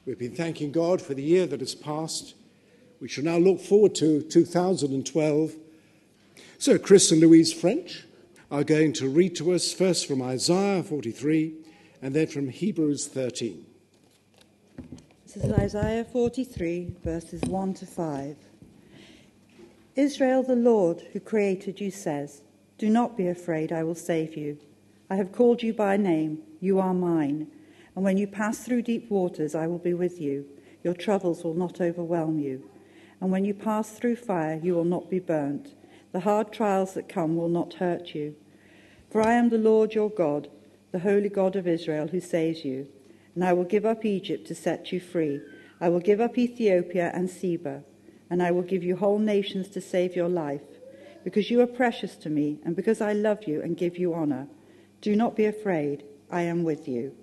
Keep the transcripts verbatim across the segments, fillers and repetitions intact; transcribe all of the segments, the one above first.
We've been thanking God for the year that has passed. We shall now look forward to two thousand twelve. So Chris and Louise French are going to read to us first from Isaiah forty-three and then from Hebrews thirteen. This is Isaiah forty-three, verses one to five. Israel, the Lord who created you says, "Do not be afraid, I will save you. I have called you by name, you are mine. And when you pass through deep waters, I will be with you. Your troubles will not overwhelm you. And when you pass through fire, you will not be burnt. The hard trials that come will not hurt you. For I am the Lord your God, the Holy God of Israel, who saves you. And I will give up Egypt to set you free. I will give up Ethiopia and Seba. And I will give you whole nations to save your life. Because you are precious to me, and because I love you and give you honor. Do not be afraid, I am with you."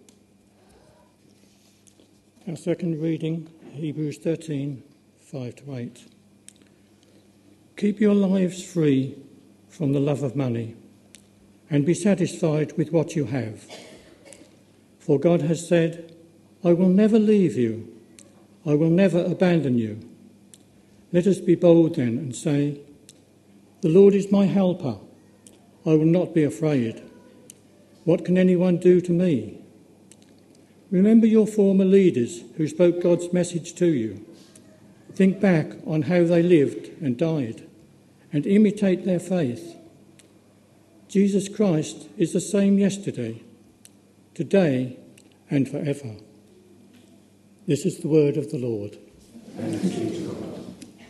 Our second reading, Hebrews thirteen, five to eight. Keep your lives free from the love of money, and be satisfied with what you have. For God has said, "I will never leave you, I will never abandon you." Let us be bold then and say, "The Lord is my helper, I will not be afraid. What can anyone do to me?" Remember your former leaders who spoke God's message to you. Think back on how they lived and died, and imitate their faith. Jesus Christ is the same yesterday, today, and forever. This is the word of the Lord. Thank you to God.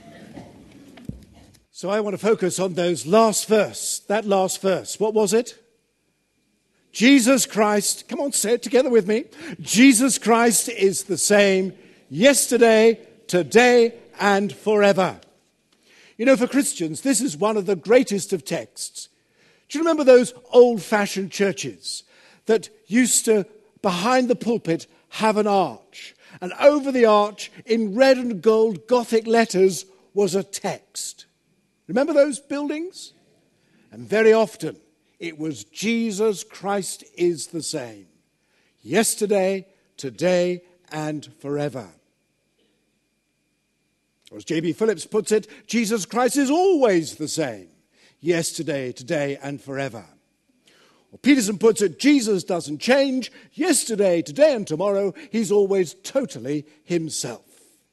So I want to focus on those last verse, that last verse. What was it? Jesus Christ, come on, say it together with me. Jesus Christ is the same yesterday, today, and forever. You know, for Christians, this is one of the greatest of texts. Do you remember those old-fashioned churches that used to, behind the pulpit, have an arch? And over the arch, in red and gold Gothic letters, was a text. Remember those buildings? And very often, it was Jesus Christ is the same, yesterday, today, and forever. Or as J B Phillips puts it, Jesus Christ is always the same, yesterday, today, and forever. Or Peterson puts it, Jesus doesn't change, yesterday, today, and tomorrow, he's always totally himself.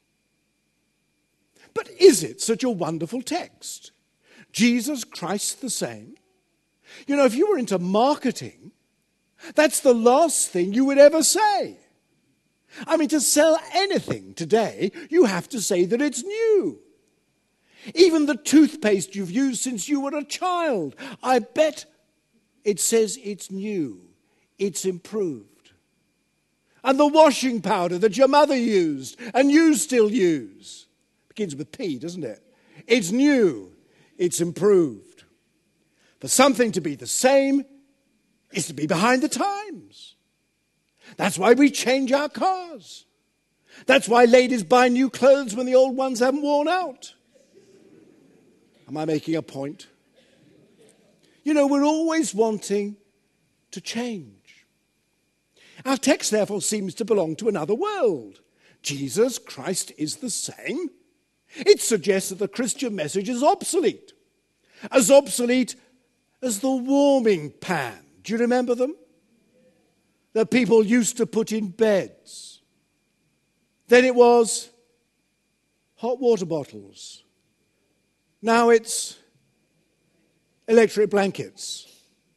But is it such a wonderful text? Jesus Christ the same? You know, if you were into marketing, that's the last thing you would ever say. I mean, to sell anything today, you have to say that it's new. Even the toothpaste you've used since you were a child, I bet it says it's new, it's improved. And the washing powder that your mother used and you still use, begins with P, doesn't it? It's new, it's improved. For something to be the same is to be behind the times. That's why we change our cars. That's why ladies buy new clothes when the old ones haven't worn out. Am I making a point? You know, we're always wanting to change. Our text, therefore, seems to belong to another world. Jesus Christ is the same. It suggests that the Christian message is obsolete. As obsolete as the warming pan. Do you remember them? That people used to put in beds. Then it was hot water bottles. Now it's electric blankets.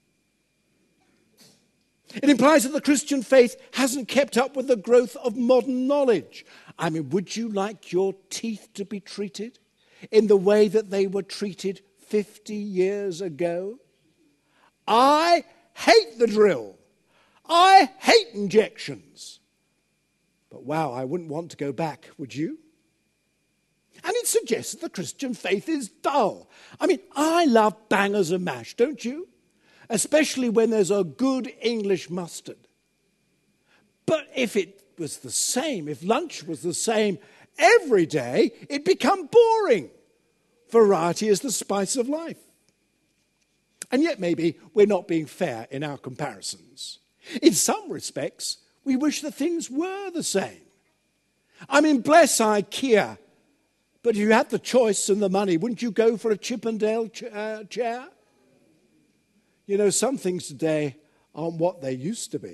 It implies that the Christian faith hasn't kept up with the growth of modern knowledge. I mean, would you like your teeth to be treated in the way that they were treated fifty years ago? I hate the drill. I hate injections. But wow, I wouldn't want to go back, would you? And it suggests that the Christian faith is dull. I mean, I love bangers and mash, don't you? Especially when there's a good English mustard. But if it was the same, if lunch was the same every day, it'd become boring. Variety is the spice of life. And yet maybe we're not being fair in our comparisons. In some respects, we wish that things were the same. I mean, bless IKEA. But if you had the choice and the money, wouldn't you go for a Chippendale ch- uh, chair? You know, some things today aren't what they used to be.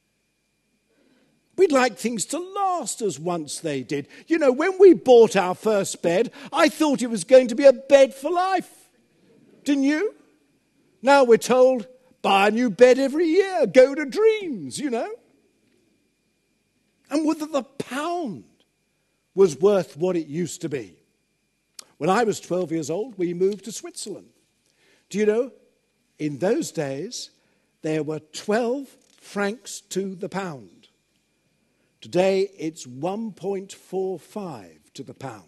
We'd like things to last as once they did. You know, when we bought our first bed, I thought it was going to be a bed for life. Didn't you? Now we're told, buy a new bed every year, go to Dreams, you know. And whether the pound was worth what it used to be. When I was twelve years old, we moved to Switzerland. Do you know, in those days, there were twelve francs to the pound. Today, it's one point four five to the pound.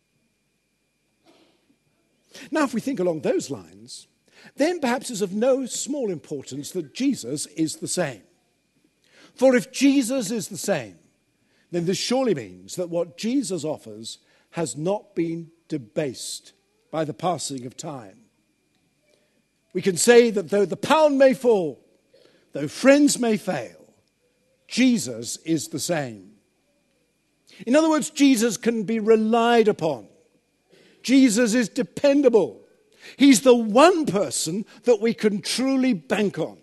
Now, if we think along those lines, then perhaps it's of no small importance that Jesus is the same. For if Jesus is the same, then this surely means that what Jesus offers has not been debased by the passing of time. We can say that though the pound may fall, though friends may fail, Jesus is the same. In other words, Jesus can be relied upon. Jesus is dependable. He's the one person that we can truly bank on.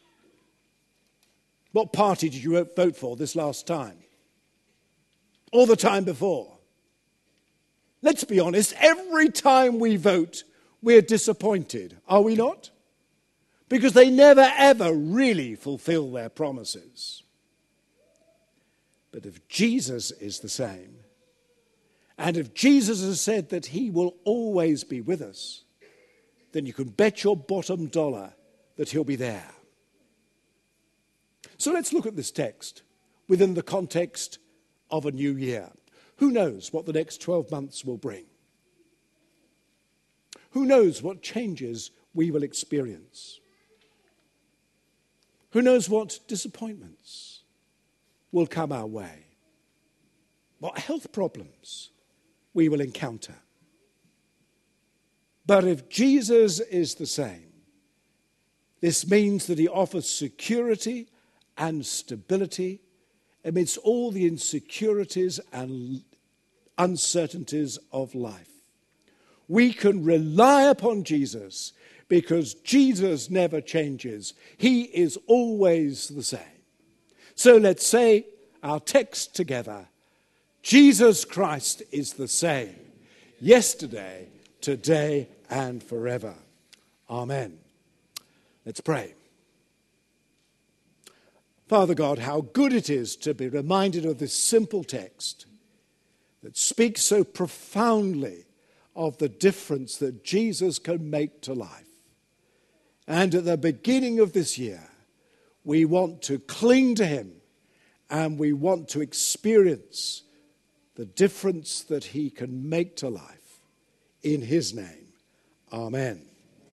What party did you vote for this last time? Or the time before? Let's be honest, every time we vote, we're disappointed, are we not? Because they never ever really fulfill their promises. But if Jesus is the same, and if Jesus has said that he will always be with us, then you can bet your bottom dollar that he'll be there. So let's look at this text within the context of a new year. Who knows what the next twelve months will bring? Who knows what changes we will experience? Who knows what disappointments will come our way? What health problems we will encounter? But if Jesus is the same, this means that he offers security and stability amidst all the insecurities and uncertainties of life. We can rely upon Jesus because Jesus never changes. He is always the same. So let's say our text together. Jesus Christ is the same, yesterday, today, and forever. Amen. Let's pray. Father God, how good it is to be reminded of this simple text that speaks so profoundly of the difference that Jesus can make to life. And at the beginning of this year, we want to cling to him and we want to experience the difference that he can make to life. In his name, amen.